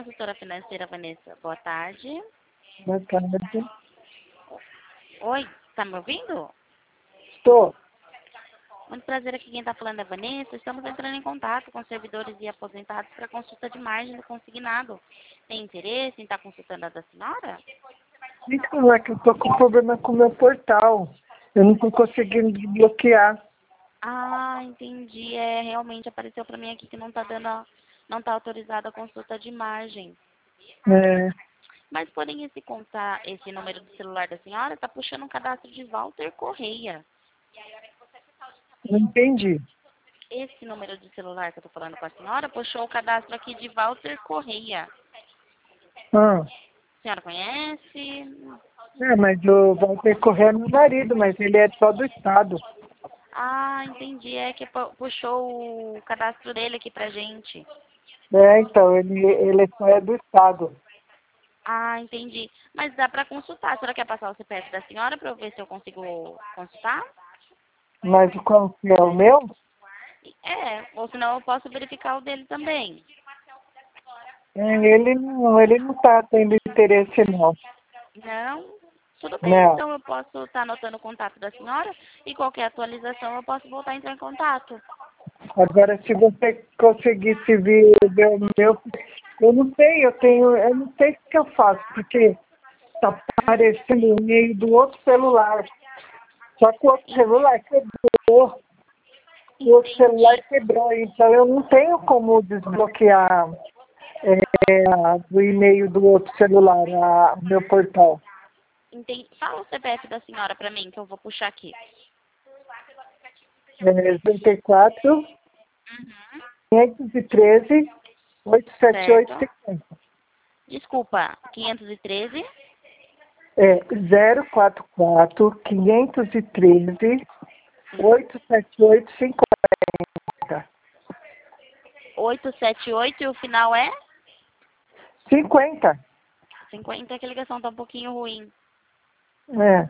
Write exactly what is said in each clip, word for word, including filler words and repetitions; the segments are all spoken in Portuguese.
consultora financeira Vanessa. Boa tarde. Boa tarde. Oi, tá me ouvindo? Estou. Muito prazer, aqui quem está falando é a Vanessa. Estamos entrando em contato com servidores e aposentados para consulta de margem do consignado. Tem interesse em estar consultando a da senhora? Então, é que eu estou com problema com o meu portal. Eu não estou conseguindo desbloquear. Ah, entendi. É, realmente apareceu para mim aqui que não está dando, a- não está autorizada a consulta de margem. É, Mas porém esse contar, esse número do celular da senhora está puxando um cadastro de Walter Correia. não entendi. Esse número de celular que eu estou falando com a senhora puxou o cadastro aqui de Walter Correia. Ah, A senhora conhece? é, mas o Walter Correia é meu marido, mas ele é só do estado. Ah, entendi. É que pu- puxou o cadastro dele aqui pra gente. É, então, ele, ele só é do estado. Ah, entendi. Mas dá pra consultar. A senhora quer passar o C P F da senhora pra eu ver se eu consigo consultar? Mas qual que é o meu? É, ou senão eu posso verificar o dele também. É, ele não, ele não está tendo interesse, não. Não? Tudo bem, Não. então eu posso estar anotando o contato da senhora e qualquer atualização eu posso voltar a entrar em contato. Agora, se você conseguisse ver, ver o meu, eu não sei, eu tenho, eu não sei o que eu faço, porque tá aparecendo o e-mail do outro celular. Só que o outro celular quebrou. O outro celular Entendi. quebrou, então eu não tenho como desbloquear é, a- do e-mail do outro celular, a- o meu portal. Entendi. Fala o C P F da senhora pra mim, que eu vou puxar aqui. É zero quatro, Uhum. quinhentos e treze, oitocentos e setenta e oito, Certo. cinquenta. Desculpa, quinhentos e treze, É zero quatro quatro, quinhentos e treze, oitocentos e setenta e oito, cinquenta. oitocentos e setenta e oito e o final é cinquenta. cinquenta, que a ligação tá um pouquinho ruim. É.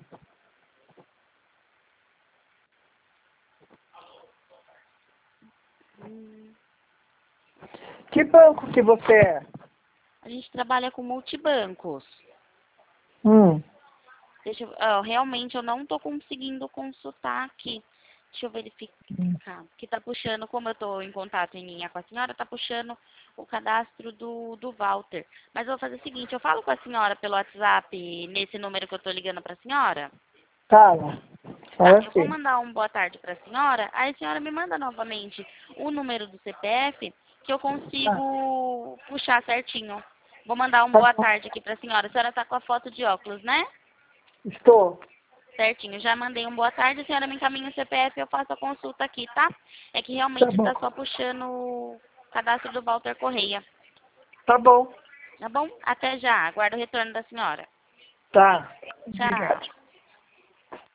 Hum, Que banco que você é? a gente trabalha com multibancos. Hum. Deixa eu, ah, realmente eu não tô conseguindo consultar aqui. Deixa eu verificar. Que tá puxando, como eu tô em contato em linha com a senhora, tá puxando o cadastro do, do Walter. Mas eu vou fazer o seguinte, eu falo com a senhora pelo WhatsApp nesse número que eu tô ligando pra senhora. Fala. Tá, Fala eu vou assim. mandar um boa tarde pra senhora, aí a senhora me manda novamente o número do C P F que eu Ah, consigo puxar certinho. Vou mandar um tá boa bom. tarde aqui pra senhora. A senhora tá com a foto de óculos, né? Estou. Certinho, já mandei um boa tarde, a senhora me encaminha o C P F e eu faço a consulta aqui, tá? É que Tá realmente bom. tá só puxando o cadastro do Walter Correia. Tá bom. Tá bom? Até já, aguardo o retorno da senhora. Tá. Tchau. Obrigado.